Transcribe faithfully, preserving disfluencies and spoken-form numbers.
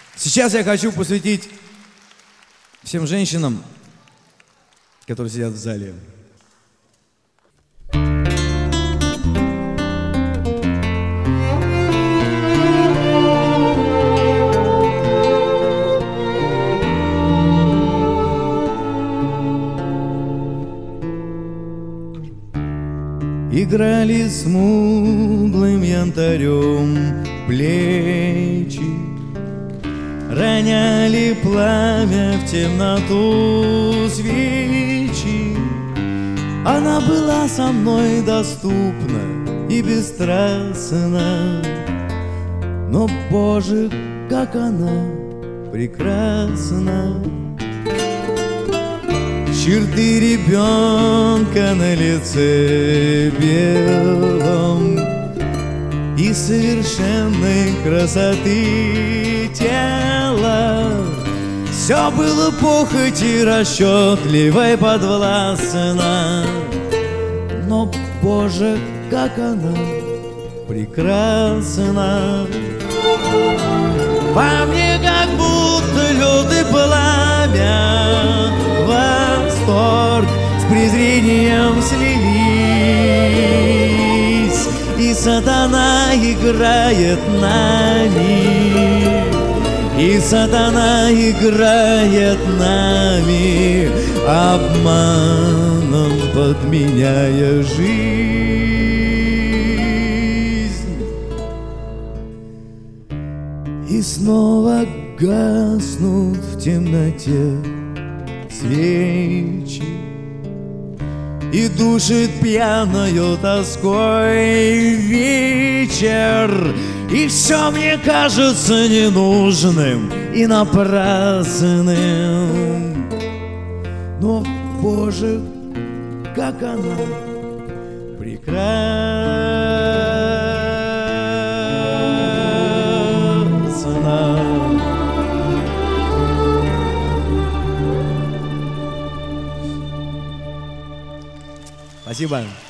Сейчас я хочу посвятить всем женщинам, которые сидят в зале. Играли смуглым янтарем плечи, роняли пламя в темноту свечи. Она была со мной доступна и бесстрастна, но, Боже, как она прекрасна! Черты ребенка на лице белом и совершенной красоты тела. Все было похоти расчетливой подвластна, но, Боже, как она прекрасна! Во мне как будто лед и пламя, восторг с презрением слились, и сатана играет нами, и сатана играет нами, обманом подменяя жизнь. И снова гаснут в темноте свечи, и душит пьяною тоской вечер, и все мне кажется ненужным и напрасным. Но, Боже, как она прекрасна! Спасибо.